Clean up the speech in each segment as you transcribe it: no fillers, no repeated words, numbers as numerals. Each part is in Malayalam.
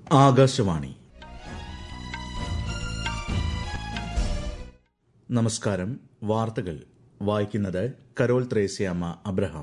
ആകാശവാണി. നമസ്കാരം. വാർത്തകൾ വായിക്കുന്നത് കരോൾ ത്രേസ്യാമ്മ അബ്രഹാം.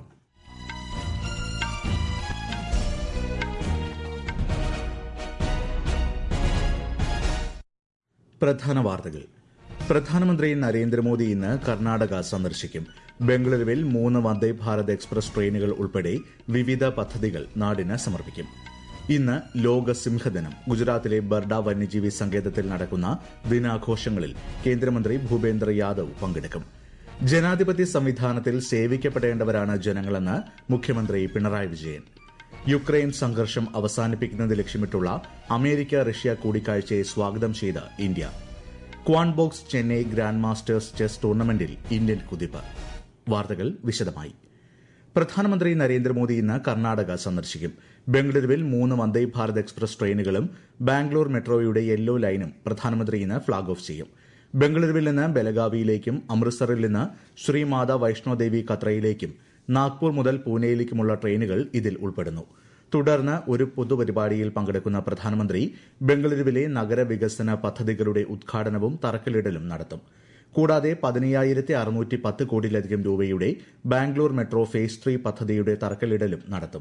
പ്രധാന വാർത്തകൾ. പ്രധാനമന്ത്രി നരേന്ദ്രമോദി ഇന്ന് കർണാടക സന്ദർശിക്കും. ബംഗളൂരുവിൽ 3 വന്ദേ ഭാരത് എക്സ്പ്രസ് ട്രെയിനുകൾ ഉൾപ്പെടെ വിവിധ പദ്ധതികൾ നാടിന് സമർപ്പിക്കും. ഇന്ന് ലോക സിംഹദിനം. ഗുജറാത്തിലെ ബർഡ വന്യജീവി സങ്കേതത്തിൽ നടക്കുന്ന ദിനാഘോഷങ്ങളിൽ കേന്ദ്രമന്ത്രി ഭൂപേന്ദ്ര യാദവ് പങ്കെടുക്കും. ജനാധിപത്യ സംവിധാനത്തിൽ സേവിക്കപ്പെടേണ്ടവരാണ് ജനങ്ങളെന്ന് മുഖ്യമന്ത്രി പിണറായി വിജയൻ. യുക്രൈൻ സംഘർഷം അവസാനിപ്പിക്കുന്നത് ലക്ഷ്യമിട്ടുള്ള അമേരിക്ക റഷ്യ കൂടിക്കാഴ്ചയെ സ്വാഗതം ചെയ്ത് India. Quantbox Chennai grand masters chess ടൂർണമെന്റിൽ ഇന്ത്യൻ കുതിപ്പ്. വാർത്തകൾ വിശദമായി. പ്രധാനമന്ത്രി നരേന്ദ്രമോദി ഇന്ന് കർണാടക സന്ദർശിക്കും. ബംഗളൂരുവിൽ 3 വന്ദേ ഭാരത് എക്സ്പ്രസ് ട്രെയിനുകളും ബാംഗ്ലൂർ മെട്രോയുടെ യെല്ലോ ലൈനും പ്രധാനമന്ത്രി ഇന്ന് ഫ്ളാഗ് ഓഫ് ചെയ്യും. ബംഗളൂരുവിൽ നിന്ന് ബെലഗാവിയിലേക്കും അമൃത്സറിൽ നിന്ന് ശ്രീമാതാ വൈഷ്ണോദേവി കത്രയിലേക്കും നാഗ്പൂർ മുതൽ പൂനെയിലേക്കുമുള്ള ട്രെയിനുകൾ ഇതിൽ ഉൾപ്പെടുന്നു. തുടർന്ന് ഒരു പൊതുപരിപാടിയിൽ പങ്കെടുക്കുന്ന പ്രധാനമന്ത്രി ബംഗളൂരുവിലെ നഗരവികസന പദ്ധതികളുടെ ഉദ്ഘാടനവും തറക്കല്ലിടലും നടത്തും. കൂടാതെ 15,610 കോടിയിലധികം രൂപയുടെ ബാംഗ്ലൂർ മെട്രോ ഫേസ് 3 പദ്ധതിയുടെ തറക്കല്ലിടലും നടത്തും.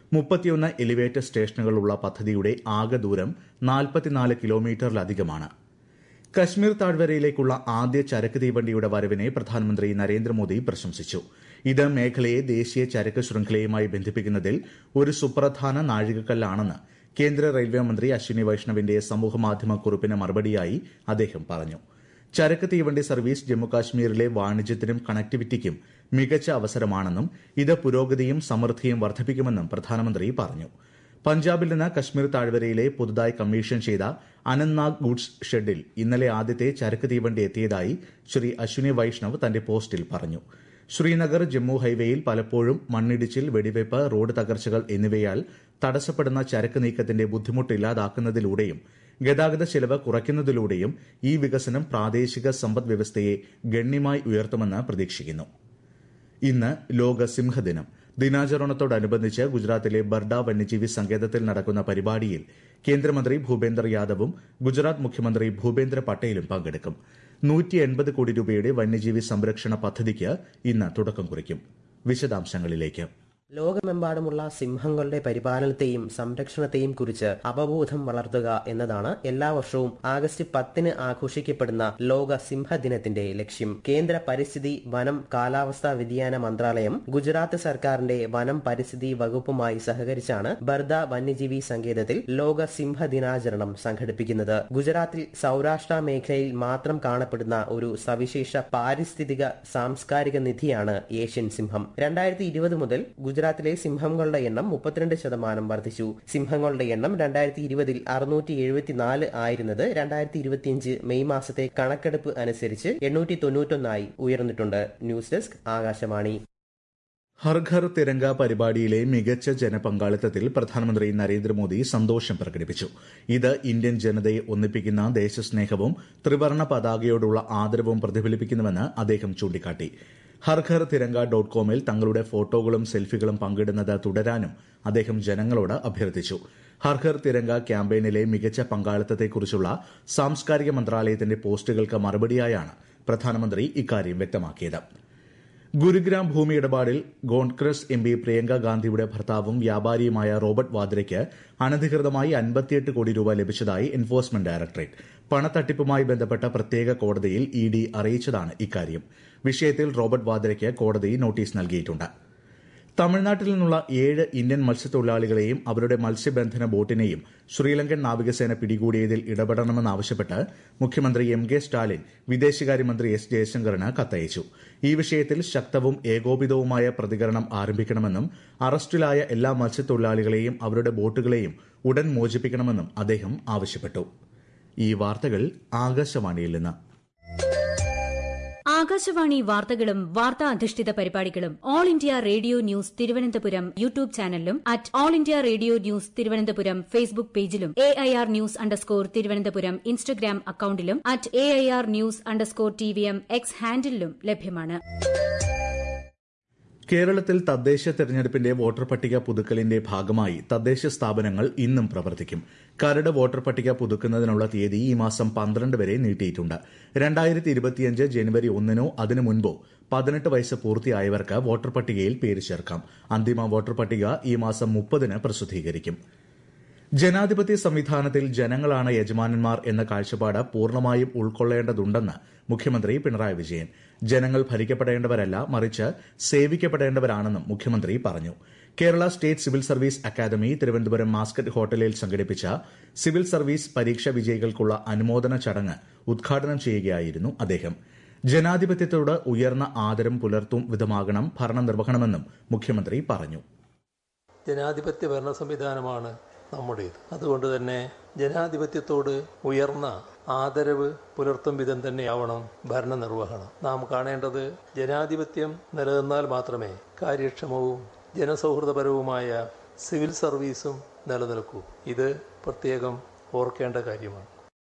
31 എലിവേറ്റർ സ്റ്റേഷനുകളുള്ള പദ്ധതിയുടെ ആകെ ദൂരം 44 കിലോമീറ്ററിലധികമാണ്. കശ്മീർ താഴ്വരയിലേക്കുള്ള ആദ്യ ചരക്ക് തീവണ്ടിയുടെ വരവിനെ പ്രധാനമന്ത്രി നരേന്ദ്രമോദി പ്രശംസിച്ചു. ഇത് മേഖലയെ ദേശീയ ചരക്ക് ശൃംഖലയുമായി ബന്ധിപ്പിക്കുന്നതിൽ ഒരു സുപ്രധാന നാഴികക്കല്ലാണെന്ന് കേന്ദ്ര റെയിൽവേ മന്ത്രി അശ്വിനി വൈഷ്ണവിന്റെ സമൂഹമാധ്യമ കുറിപ്പിന് മറുപടിയായി അദ്ദേഹം പറഞ്ഞു. ചരക്ക് തീവണ്ടി സർവീസ് ജമ്മുകാശ്മീരിലെ വാണിജ്യത്തിനും കണക്ടിവിറ്റിക്കും മികച്ച അവസരമാണെന്നും ഇത് പുരോഗതിയും സമൃദ്ധിയും വർദ്ധിപ്പിക്കുമെന്നും പ്രധാനമന്ത്രി പറഞ്ഞു. പഞ്ചാബിൽ നിന്ന് കശ്മീർ താഴ്വരയിലെ പുതുതായി കമ്മീഷൻ ചെയ്ത അനന്ത്നാഗ് ഗുഡ്സ് ഷെഡിൽ ഇന്നലെ ആദ്യത്തെ ചരക്ക് തീവണ്ടി എത്തിയതായി ശ്രീ അശ്വിനി വൈഷ്ണവ് തന്റെ പോസ്റ്റിൽ പറഞ്ഞു. ശ്രീനഗർ ജമ്മു ഹൈവേയിൽ പലപ്പോഴും മണ്ണിടിച്ചിൽ, വെടിവയ്പ്, റോഡ് തകർച്ചകൾ എന്നിവയാൽ തടസ്സപ്പെടുന്ന ചരക്ക് നീക്കത്തിന്റെ ബുദ്ധിമുട്ട് ഇല്ലാതാക്കുന്നതിലൂടെയും ഗതാഗത ചെലവ് കുറയ്ക്കുന്നതിലൂടെയും ഈ വികസനം പ്രാദേശിക സമ്പദ് വ്യവസ്ഥയെ ഗണ്യമായി ഉയർത്തുമെന്ന് പ്രതീക്ഷിക്കുന്നു. ഇന്ന് ലോക സിംഹദിനം. ദിനാചരണത്തോടനുബന്ധിച്ച് ഗുജറാത്തിലെ ബർഡ വന്യജീവി സങ്കേതത്തിൽ നടക്കുന്ന പരിപാടിയിൽ കേന്ദ്രമന്ത്രി ഭൂപേന്ദ്ര യാദവും ഗുജറാത്ത് മുഖ്യമന്ത്രി ഭൂപേന്ദ്ര പട്ടേലും പങ്കെടുക്കും. 180 കോടി രൂപയുടെ വന്യജീവി സംരക്ഷണ പദ്ധതിക്ക് ഇന്ന് തുടക്കം കുറിക്കും. വിശദാംശങ്ങളിലേക്ക്. ലോകമെമ്പാടുമുള്ള സിംഹങ്ങളുടെ പരിപാലനത്തെയും സംരക്ഷണത്തെയും കുറിച്ച് അവബോധം വളർത്തുക എന്നതാണ് എല്ലാ വർഷവും ആഗസ്റ്റ് 10 ആഘോഷിക്കപ്പെടുന്ന ലോക സിംഹദിനത്തിന്റെ ലക്ഷ്യം. കേന്ദ്ര പരിസ്ഥിതി, വനം, കാലാവസ്ഥാ വ്യതിയാന മന്ത്രാലയം ഗുജറാത്ത് സർക്കാരിന്റെ വനം പരിസ്ഥിതി വകുപ്പുമായി സഹകരിച്ചാണ് ബർദ വന്യജീവി സങ്കേതത്തിൽ ലോക സിംഹദിനാചരണം സംഘടിപ്പിക്കുന്നത്. ഗുജറാത്തിൽ സൌരാഷ്ട്ര മേഖലയിൽ മാത്രം കാണപ്പെടുന്ന ഒരു സവിശേഷ പാരിസ്ഥിതിക സാംസ്കാരിക നിധിയാണ് ഏഷ്യൻ സിംഹം. 2020 മുതൽ ഗുജറാത്തിലെ സിംഹങ്ങളുടെ എണ്ണം 32% വർദ്ധിച്ചു. സിംഹങ്ങളുടെ എണ്ണം 2020 674 ആയിരുന്നത് 2025 മെയ് മാസത്തെ കണക്കെടുപ്പ് അനുസരിച്ച് 891 ഉയർന്നിട്ടുണ്ട്. News desk Akashvani. ഹർ ഘർ തിരംഗ പരിപാടിയിലെ മികച്ച ജനപങ്കാളിത്തത്തിൽ പ്രധാനമന്ത്രി നരേന്ദ്രമോദി സന്തോഷം പ്രകടിപ്പിച്ചു. ഇത് ഇന്ത്യൻ ജനതയെ ഒന്നിപ്പിക്കുന്ന ദേശസ്നേഹവും ത്രിവർണ്ണ പതാകയോടുള്ള ആദരവും പ്രതിഫലിപ്പിക്കുന്നുവെന്ന് അദ്ദേഹം ചൂണ്ടിക്കാട്ടി. ഹർഘർ തിരംഗ .comൽ തങ്ങളുടെ ഫോട്ടോകളും സെൽഫികളും പങ്കിടുന്നത് തുടരാനും അദ്ദേഹം ജനങ്ങളോട് അഭ്യർത്ഥിച്ചു. ഹർഘർ തിരംഗ ക്യാമ്പയിനിലെ മികച്ച പങ്കാളിത്തത്തെക്കുറിച്ചുള്ള സാംസ്കാരിക മന്ത്രാലയത്തിന്റെ പോസ്റ്റുകൾക്ക് മറുപടിയായാണ് പ്രധാനമന്ത്രി ഇക്കാര്യം വ്യക്തമാക്കിയത്. ഗുരുഗ്രാം ഭൂമി ഇടപാടിൽ കോൺഗ്രസ് MP പ്രിയങ്ക ഗാന്ധിയുടെ ഭർത്താവും വ്യാപാരിയുമായ റോബർട്ട് വാദ്രയ്ക്ക് അനധികൃതമായി 58 കോടി രൂപ ലഭിച്ചതായി എൻഫോഴ്സ്മെന്റ് ഡയറക്ടറേറ്റ് പണത്തട്ടിപ്പുമായി ബന്ധപ്പെട്ട പ്രത്യേക കോടതിയിൽ ED അറിയിച്ചതാണ് ഇക്കാര്യം. വിഷയത്തിൽ റോബർട്ട് വാദ്രയ്ക്ക് കോടതി നോട്ടീസ് നൽകിയിട്ടുണ്ട്. തമിഴ്നാട്ടിൽ നിന്നുള്ള 7 ഇന്ത്യൻ മത്സ്യത്തൊഴിലാളികളെയും അവരുടെ മത്സ്യബന്ധന ബോട്ടിനെയും ശ്രീലങ്കൻ നാവികസേന പിടികൂടിയതിൽ ഇടപെടണമെന്നാവശ്യപ്പെട്ട് മുഖ്യമന്ത്രി MK സ്റ്റാലിൻ വിദേശകാര്യമന്ത്രി S ജയശങ്കറിന് കത്തയച്ചു. ഈ വിഷയത്തിൽ ശക്തവും ഏകോപിതവുമായ പ്രതികരണം ആരംഭിക്കണമെന്നും അറസ്റ്റിലായ എല്ലാ മത്സ്യത്തൊഴിലാളികളെയും അവരുടെ ബോട്ടുകളെയും ഉടൻ മോചിപ്പിക്കണമെന്നും അദ്ദേഹം ആവശ്യപ്പെട്ടു. ഈ വാർത്തകൾ ആകാശവാണിയിൽ നിന്ന്. ആകാശവാണി വാർത്തകളും വാർത്താ അധിഷ്ഠിത പരിപാടികളും all India radio news Thiruvananthapuram YouTube ചാനലിലും all India radio news Thiruvananthapuram Facebook പേജിലും AIR ന്യൂസ് തിരുവനന്തപുരം ഇൻസ്റ്റഗ്രാം അക്കൌണ്ടിലും AIR ന്യൂസ് TVM X ഹാൻഡിലും ലഭ്യമാണ്. കേരളത്തിൽ തദ്ദേശ തെരഞ്ഞെടുപ്പിന്റെ വോട്ടർ പട്ടിക പുതുക്കലിന്റെ ഭാഗമായി തദ്ദേശ സ്ഥാപനങ്ങൾ ഇന്നും പ്രവർത്തിക്കും. കരട് വോട്ടർ പട്ടിക പുതുക്കുന്നതിനുള്ള തീയതി ഈ മാസം 12 വരെ നീട്ടിയിട്ടുണ്ട്. 2025 ജനുവരി 1 അതിനു മുൻപോ 18 വയസ്സ് പൂർത്തിയായവർക്ക് വോട്ടർ പട്ടികയിൽ പേര് ചേർക്കാം. അന്തിമ വോട്ടർ പട്ടിക ഈ മാസം 30 പ്രസിദ്ധീകരിക്കും. ജനാധിപത്യ സംവിധാനത്തിൽ ജനങ്ങളാണ് യജമാനന്മാർ എന്ന കാഴ്ചപ്പാട് പൂർണ്ണമായും ഉൾക്കൊള്ളേണ്ടതുണ്ടെന്ന് മുഖ്യമന്ത്രി പിണറായി വിജയൻ. ജനങ്ങൾ ഭരിക്കപ്പെടേണ്ടവരല്ല, മറിച്ച് സേവിക്കപ്പെടേണ്ടവരാണെന്നും മുഖ്യമന്ത്രി പറഞ്ഞു. Kerala state civil service academy Thiruvananthapuram Mascot ഹോട്ടലിൽ സംഘടിപ്പിച്ച സിവിൽ സർവീസ് പരീക്ഷ വിജയികൾക്കുള്ള അനുമോദന ചടങ്ങ് ഉദ്ഘാടനം ചെയ്യുകയായിരുന്നു അദ്ദേഹം. ജനാധിപത്യത്തോട് ഉയർന്ന ആദരം പുലർത്തും വിധമാകണം ഭരണനിർവഹണമെന്നും മുഖ്യമന്ത്രി പറഞ്ഞു. ജനാധിപത്യ ഭരണ സംവിധാനമാണ് നമ്മുടേത്. അതുകൊണ്ട് തന്നെ ജനാധിപത്യത്തോട് ഉയർന്ന ആദരവ് പുലർത്തും വിധം തന്നെയാവണം ഭരണനിർവഹണം. നാം കാണേണ്ടത് ജനാധിപത്യം നിലനിന്നാൽ മാത്രമേ കാര്യക്ഷമവും ജനസൗഹൃദപരവുമായ സിവിൽ സർവീസും നിലനിൽക്കൂ. ഇത് പ്രത്യേകം ഓർക്കേണ്ട കാര്യമാണ്.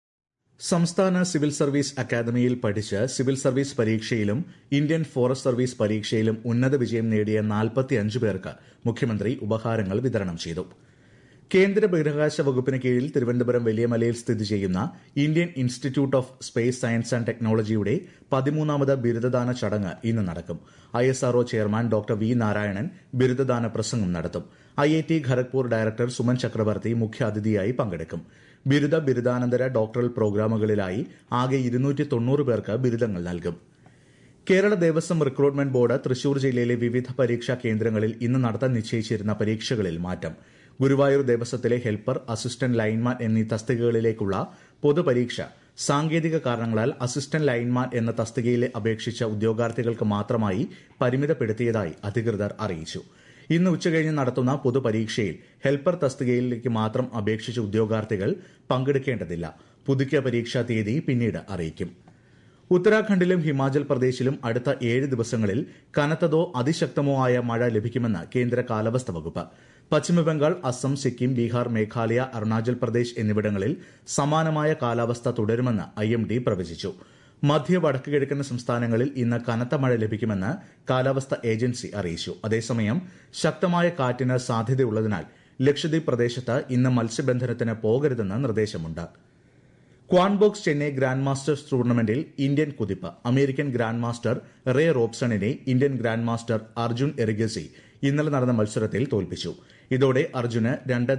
സംസ്ഥാന സിവിൽ സർവീസ് അക്കാദമിയിൽ പഠിച്ച് സിവിൽ സർവീസ് പരീക്ഷയിലും ഇന്ത്യൻ ഫോറസ്റ്റ് സർവീസ് പരീക്ഷയിലും ഉന്നത വിജയം നേടിയ 45 പേർക്ക് മുഖ്യമന്ത്രി ഉപഹാരങ്ങൾ വിതരണം ചെയ്തു. കേന്ദ്ര ബഹിരാകാശ വകുപ്പിന് കീഴിൽ തിരുവനന്തപുരം വലിയമലയിൽ സ്ഥിതി ചെയ്യുന്ന Indian institute of space science and ടെക്നോളജിയുടെ 13ാമത് ബിരുദദാന ചടങ്ങ് ഇന്ന് നടക്കും. ISRO chairman doctor V Narayanan ബിരുദദാന പ്രസംഗം നടത്തും. IIT ഖരഗ്പൂർ ഡയറക്ടർ സുമൻ ചക്രവർത്തി മുഖ്യാതിഥിയായി പങ്കെടുക്കും. ബിരുദാനന്തര ഡോക്ടറൽ പ്രോഗ്രാമുകളിലായി ആകെ 290 പേർക്ക് ബിരുദങ്ങൾ നൽകും. കേരള ദേവസ്വം റിക്രൂട്ട്മെന്റ് ബോർഡ് തൃശൂർ ജില്ലയിലെ വിവിധ പരീക്ഷാ കേന്ദ്രങ്ങളിൽ ഇന്ന് നടത്താൻ നിശ്ചയിച്ചിരുന്ന പരീക്ഷകളിൽ മാറ്റം. ഗുരുവായൂർ ദേവസ്വത്തിലെ ഹെൽപ്പർ, അസിസ്റ്റന്റ് ലൈൻമാൻ എന്നീ തസ്തികകളിലേക്കുള്ള പൊതുപരീക്ഷ സാങ്കേതിക കാരണങ്ങളാൽ അസിസ്റ്റന്റ് ലൈൻമാൻ എന്ന തസ്തികയിലെ അപേക്ഷിച്ച ഉദ്യോഗാർത്ഥികൾക്ക് മാത്രമായി പരിമിതപ്പെടുത്തിയതായി അധികൃതർ അറിയിച്ചു. ഇന്ന് ഉച്ചകഴിഞ്ഞ് നടത്തുന്ന പൊതുപരീക്ഷയിൽ ഹെൽപ്പർ തസ്തികയിലേക്ക് മാത്രം അപേക്ഷിച്ച ഉദ്യോഗാർത്ഥികൾ പങ്കെടുക്കേണ്ടതില്ല. പുതുക്കിയ പരീക്ഷാ തീയതി പിന്നീട് അറിയിക്കും. ഉത്തരാഖണ്ഡിലും ഹിമാചൽ പ്രദേശിലും അടുത്ത 7 ദിവസങ്ങളിൽ കനത്തതോ അതിശക്തമോ ആയ മഴ ലഭിക്കുമെന്ന് കേന്ദ്ര കാലാവസ്ഥാ വകുപ്പ്. പശ്ചിമബംഗാൾ, അസം, സിക്കിം, ബീഹാർ, മേഘാലയ, അരുണാചൽ പ്രദേശ് എന്നിവിടങ്ങളിൽ സമാനമായ കാലാവസ്ഥ തുടരുമെന്ന് IMD പ്രവചിച്ചു. മധ്യ വടക്ക് കിഴക്കൻ സംസ്ഥാനങ്ങളിൽ ഇന്ന് കനത്ത മഴ ലഭിക്കുമെന്ന് കാലാവസ്ഥാ ഏജൻസി അറിയിച്ചു. അതേസമയം ശക്തമായ കാറ്റിന് സാധ്യതയുള്ളതിനാൽ ലക്ഷദ്വീപ് പ്രദേശത്ത് ഇന്ന് മത്സ്യബന്ധനത്തിന് പോകരുതെന്ന് നിർദ്ദേശമുണ്ട്. ക്വാൺബോക്സ് ചെന്നൈ ഗ്രാൻഡ് മാസ്റ്റേഴ്സ് ടൂർണമെന്റിൽ ഇന്ത്യൻ കുതിപ്പ്. അമേരിക്കൻ ഗ്രാൻഡ് മാസ്റ്റർ റേ റോബ്സണിനെ Indian grand master Arjun Erigaisi ഇന്നലെ നടന്ന മത്സരത്തിൽ തോൽപ്പിച്ചു. ഇതോടെ അർജുന്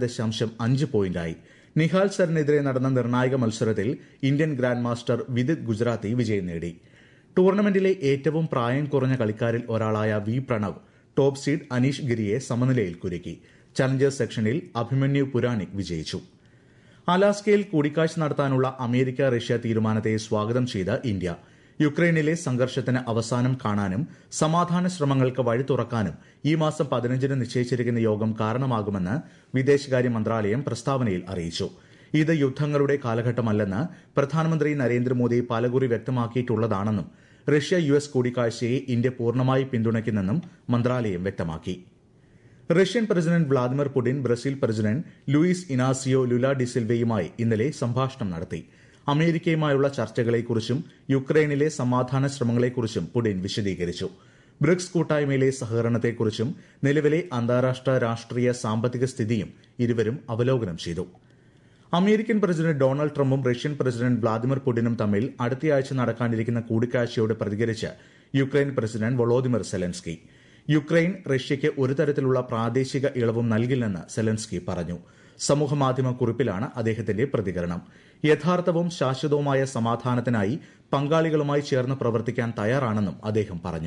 2.5 പോയിന്റായി. നിഹാൽ സരിനെതിരെ നടന്ന നിർണായക മത്സരത്തിൽ Indian grand master Vidit Gujrathi വിജയം നേടി. ടൂർണമെന്റിലെ ഏറ്റവും പ്രായം കുറഞ്ഞ കളിക്കാരിൽ ഒരാളായ V Pranav top seed Anish ഗിരിയെ സമനിലയിൽ കുരുക്കി. ചലഞ്ചേഴ്സ് സെക്ഷനിൽ അഭിമന്യു പുരാണിക് വിജയിച്ചു. അലാസ്കയിൽ കൂടിക്കാഴ്ച നടത്താനുള്ള അമേരിക്ക റഷ്യ തീരുമാനത്തെ സ്വാഗതം ചെയ്ത് ഇന്ത്യ. യുക്രൈനിലെ സംഘർഷത്തിന് അവസാനം കാണാനും സമാധാന ശ്രമങ്ങൾക്ക് വഴി തുറക്കാനും ഈ മാസം 15 നിശ്ചയിച്ചിരിക്കുന്ന യോഗം കാരണമാകുമെന്ന് വിദേശകാര്യ മന്ത്രാലയം പ്രസ്താവനയിൽ അറിയിച്ചു. ഇത് യുദ്ധങ്ങളുടെ കാലഘട്ടമല്ലെന്ന് പ്രധാനമന്ത്രി നരേന്ദ്രമോദി പലകുറി വ്യക്തമാക്കിയിട്ടുള്ളതാണെന്നും റഷ്യ US കൂടിക്കാഴ്ചയെ ഇന്ത്യ പൂർണ്ണമായി പിന്തുണയ്ക്കുന്നെന്നും മന്ത്രാലയം വ്യക്തമാക്കി. Russian president Vladimir Putin Brazil president Luiz Inacio Lula D സിൽവയുമായി ഇന്നലെ സംഭാഷണം നടത്തി. അമേരിക്കയുമായുള്ള ചർച്ചകളെക്കുറിച്ചും യുക്രൈനിലെ സമാധാന ശ്രമങ്ങളെക്കുറിച്ചും പുടിൻ വിശദീകരിച്ചു. ബ്രിക്സ് കൂട്ടായ്മയിലെ സഹകരണത്തെക്കുറിച്ചും നിലവിലെ അന്താരാഷ്ട്ര രാഷ്ട്രീയ സാമ്പത്തിക സ്ഥിതിയും ഇരുവരും അവലോകനം ചെയ്തു. അമേരിക്കൻ പ്രസിഡന്റ് ഡൊണാൾഡ് ട്രംപും റഷ്യൻ പ്രസിഡന്റ് വ്ളാദിമിർ പുടിനും തമ്മിൽ അടുത്തയാഴ്ച നടക്കാനിരിക്കുന്ന കൂടിക്കാഴ്ചയോട് പ്രതികരിച്ച് Ukraine president Volodymyr Zelensky. Ukraine റഷ്യയ്ക്ക് ഒരു തരത്തിലുള്ള പ്രാദേശിക ഇളവും നൽകില്ലെന്ന് സെലൻസ്കി പറഞ്ഞു. സമൂഹമാധ്യമ കുറിപ്പിലാണ് അദ്ദേഹത്തിന്റെ പ്രതികരണം. യഥാർത്ഥവും ശാശ്വതവുമായ സമാധാനത്തിനായി പങ്കാളികളുമായി ചേർന്ന് പ്രവർത്തിക്കാൻ തയ്യാറാണെന്നും അദ്ദേഹം പറഞ്ഞു.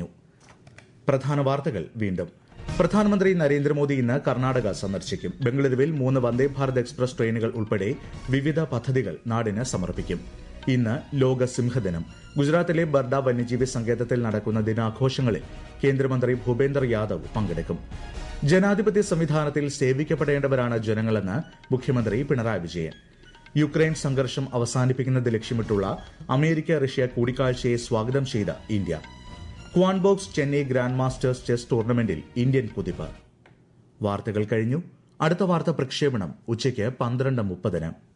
പ്രധാന വാർത്തകൾ വീണ്ടും. പ്രധാനമന്ത്രി നരേന്ദ്രമോദി ഇന്ന് കർണാടക സന്ദർശിക്കും. ബംഗളൂരുവിൽ 3 വന്ദേ ഭാരത് എക്സ്പ്രസ് ട്രെയിനുകൾ ഉൾപ്പെടെ വിവിധ പദ്ധതികൾ നാടിന് സമർപ്പിക്കും. ഇന്ന് ലോക സിംഹദിനം. ഗുജറാത്തിലെ ബർഡ വന്യജീവി സങ്കേതത്തിൽ നടക്കുന്ന ദിനാഘോഷങ്ങളിൽ കേന്ദ്രമന്ത്രി ഭൂപേന്ദർ യാദവ് പങ്കെടുക്കും. ജനാധിപത്യ സംവിധാനത്തിൽ സേവിക്കപ്പെടേണ്ടവരാണ് ജനങ്ങളെന്ന് മുഖ്യമന്ത്രി പിണറായി വിജയൻ. യുക്രൈൻ സംഘർഷം അവസാനിപ്പിക്കുന്നത് ലക്ഷ്യമിട്ടുള്ള അമേരിക്ക റഷ്യ കൂടിക്കാഴ്ചയെ സ്വാഗതം ചെയ്ത India. Quantbox Chennai grand masters chess ടൂർണമെന്റിൽ ഇന്ത്യൻ കുതിപ്പ്. വാർത്തകൾ കഴിഞ്ഞു. അടുത്ത വാർത്താ പ്രക്ഷേപണം ഉച്ചയ്ക്ക് 12:30.